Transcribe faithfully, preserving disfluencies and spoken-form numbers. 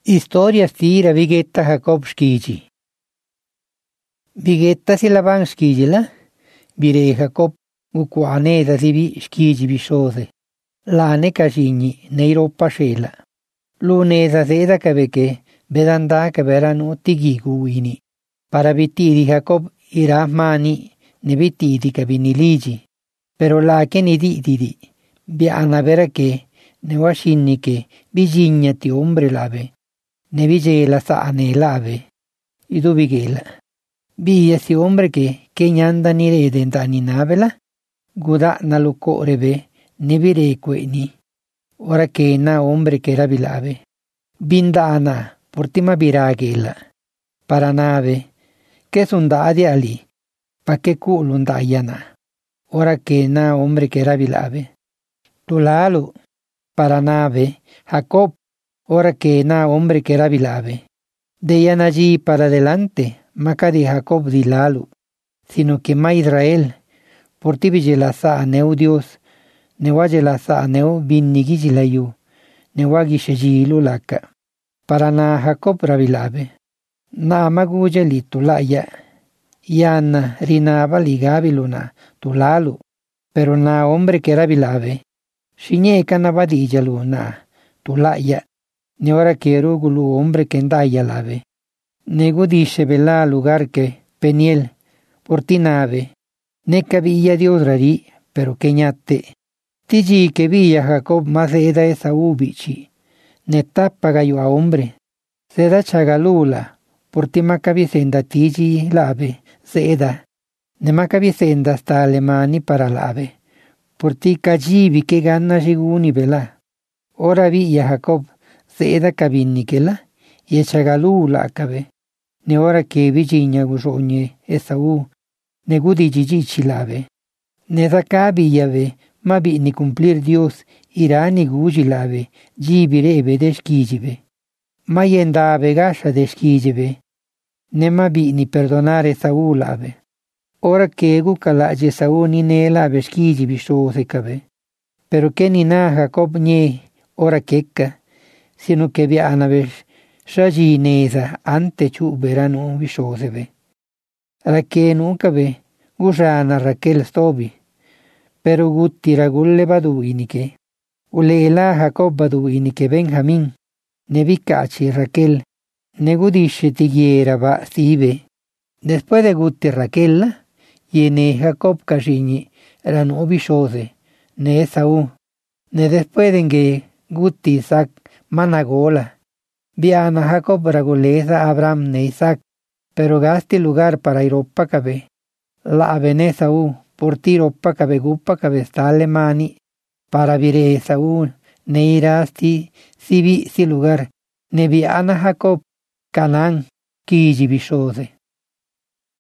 Historia stira vigetta Jacob skiji. Vigetta si lavan skijila, bire Jacob ukwaneda zibi skiji bishose. Lane kajini neiropa shela. Luneza zeda kabeke bedanda kaberano tigi guini. Para bitidi Jacob ira mani ne bitidi kabiniliji. Pero la che ni di di di. Biana vera che ne washini che bigignati ombre lave. Ne vigela sa ne lave. Idu vigela. Bia si ombre che che nyanda ni rede ni navela. Guda na lucorebe ne vireque ni. Ora che na ombre che rabilave. Bindana portima biragela. Para nave. Che sondadi ali. Pa che culundayana. Ora che na ombre che rabilave. Tulalu. Para nave. Jacob. Ora que na hombre que rabilave. Deyan allí para adelante, maca de Jacob di lalu, sino que ma Israel, por ti vigilasa aneu Dios, newagilasa aneu bin nigijilayu, newagishajilu laka. Para na Jacob rabilave. Na magujeli tulaya, yana rinaba ligabiluna tulalu, pero na hombre que rabilave, shiñeca nabadijalu na tulaya. Ne ora che rugulu hombre che andai lave. Ne godisce bella lugar che peniel porti nave. Ne cabilla di odrari, pero che gnatte. Tigi che via Jacob ma seda esa ubici. Ne tappa gaio a hombre. Seda chagalula, porti macabisenda tigi lave, seda. Ne macabisenda sta alle mani para lave. Porti cagivi che ganna siguni bella. Ora via Jacob. Seda cabinnichela e chagalula acabe. Ne ora che vicina gusogne Esau, ne gudi gigici lave. Ne da cabi yave, ma bi ni cumplir Dios irani gugi lave, gibirebe de schigive. Ma yendave gasha de schigive. Ne ma bi ni perdonare Esau lave. Ora che gu calage Esau ni ne lave schigivi sose cabe. Pero che ni na Jacob nie ora checca. Sino che viana ves shaginesa ante chuberano visoseve. Rache nunca ve usana Raquel stobi. Pero gutti ragulle baduiniche. Ulela Jacob baduiniche Benjamin. Ne vicaci Raquel. Ne gudisce tighiera va sive. Después de gutti Raquel, yene Jacob cagini erano visose. Ne Esau. Ne después de que gutti Isaac Managola. Viana Jacob ragoleza Abraham ne Isaac, pero gasti lugar para iropa cabe. La avene Esaú, por tiropa cabe gupa cabe sta alemani, para vire Esaú, ne irasti, si vi si lugar, ne viana Jacob, Canán, quiji visose.